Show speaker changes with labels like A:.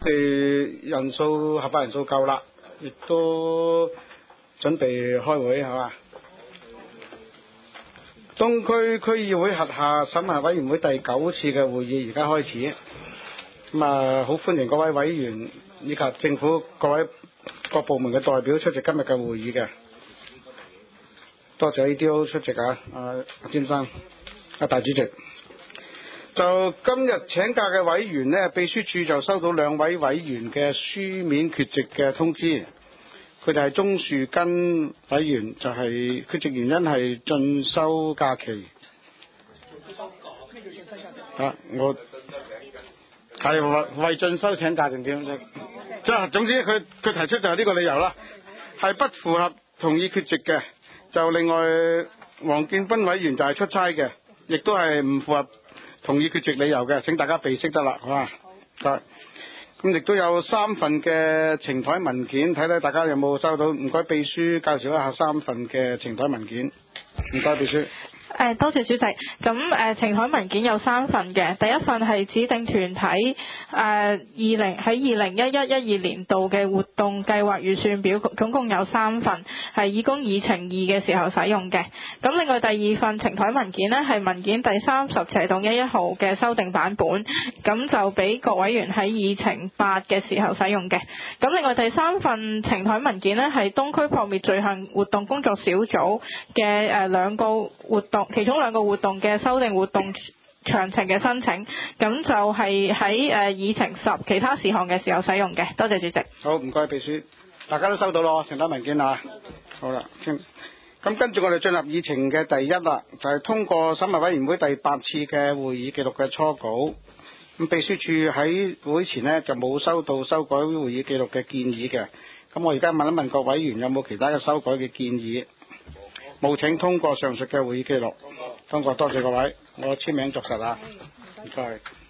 A: 人數合法人數夠啦，亦都準備開會係嘛？東區區議會轄下審核委員會第9次嘅會議而家開始，咁啊好歡迎各位委員以及政府各部門嘅代表出席今日嘅會議嘅，多謝 ADO 出席啊，詹生，大主席。就今日請假嘅委員呢，秘書處就收到2位委員嘅書面缺席嘅通知，佢哋係鍾樹根委員，就係缺席原因係進修假期。我係為進修請假定點？即係總之佢提出就係呢個理由啦，係不符合同意缺席嘅。就另外黃建斌委員就係出差嘅，亦都係唔符合同意缺席理由嘅，請大家備悉得啦，好嘛？咁亦都有3份嘅呈台文件，睇睇大家有冇收到？唔該，秘書介紹一下3份嘅呈台文件。唔該，秘書。
B: 多謝主席。咁呈台文件有3份嘅，第一份係指定團體喺2011-12年度嘅活動計劃預算表，總共有3份，係以供議程2嘅時候使用嘅。咁另外第2份呈台文件呢，係文件第30/11號嘅修訂版本，咁就俾各委員喺議程8嘅時候使用嘅。咁另外第3份呈台文件呢，係東區撲滅罪行活動工作小組嘅2個活動，其中2個活動嘅修訂活動詳情嘅申請，咁就係喺議程10其他事項嘅時候使用嘅。多謝主席。
A: 好，唔該秘書，大家都收到咯，呈台文件啊。好啦，咁跟住我哋進入議程嘅第1啦，就係通過審核委員會第8次嘅會議記錄嘅初稿。咁秘書處喺會前呢，就冇收到修改會議記錄嘅建議嘅。咁我而家問一問各委員有冇其他嘅修改嘅建議？冇，請通過上述嘅會議記錄。通過，多謝各位，我簽名作實啊。唔該。